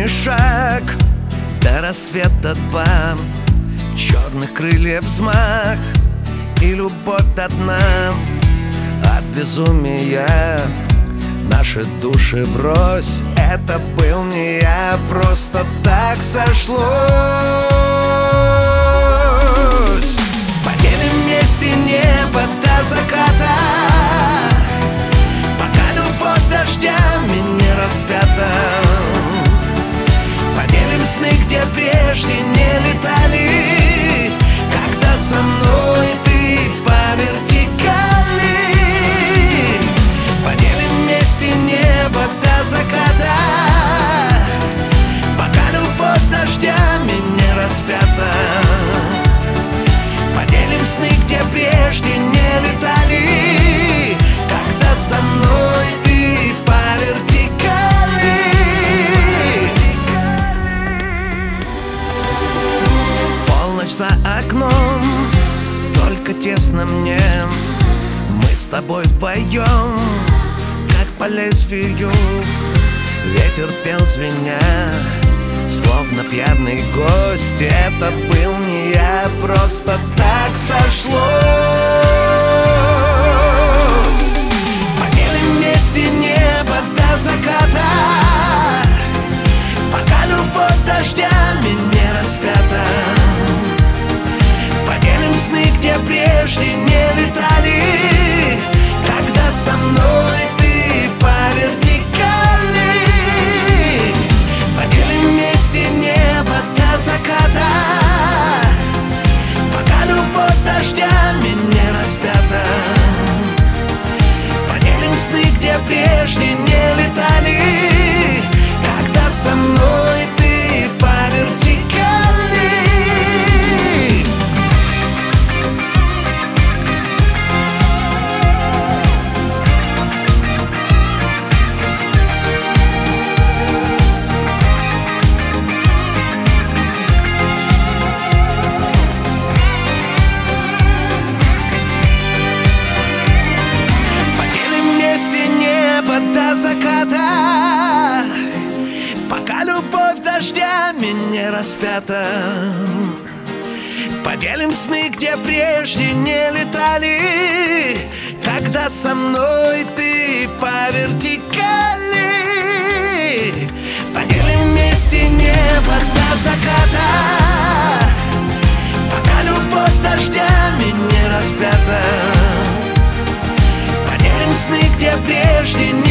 последний шаг, до рассвета два, черных крыльев взмах и любовь до дна. От безумия наши души врозь. Это был не я, просто так сошлось. Поделим вместе небо до заката, пока любовь дождями не распята. Поделим сны, где прежде не летали, когда со мной ты по вертикали. Поделим вместе небо до заката, пока любовь дождями не распята. Поделим сны, где прежде не летали, когда со мной ты по вертикали. Полночь за окном, только тесно мне. Мы с тобой вдвоем, как по лезвию. Ветер пел звеня, словно пьяный гость. Это был не я, просто так сошлось. Поделим вместе небо до заката, пока любовь дождями не распята. Поделим сны, где прежде не летали, когда со мной ты по вертикали. Поделим вместе небо до заката, пока любовь дождями не распята. Поделим сны, где прежде не летали, когда со мной ты по вертикали. До заката, пока любовь дождями не распята. Поделим сны, где прежде не летали, когда со мной ты по вертикали. Поделим вместе небо до заката, пока любовь дождями не распята. Поделим сны, где прежде не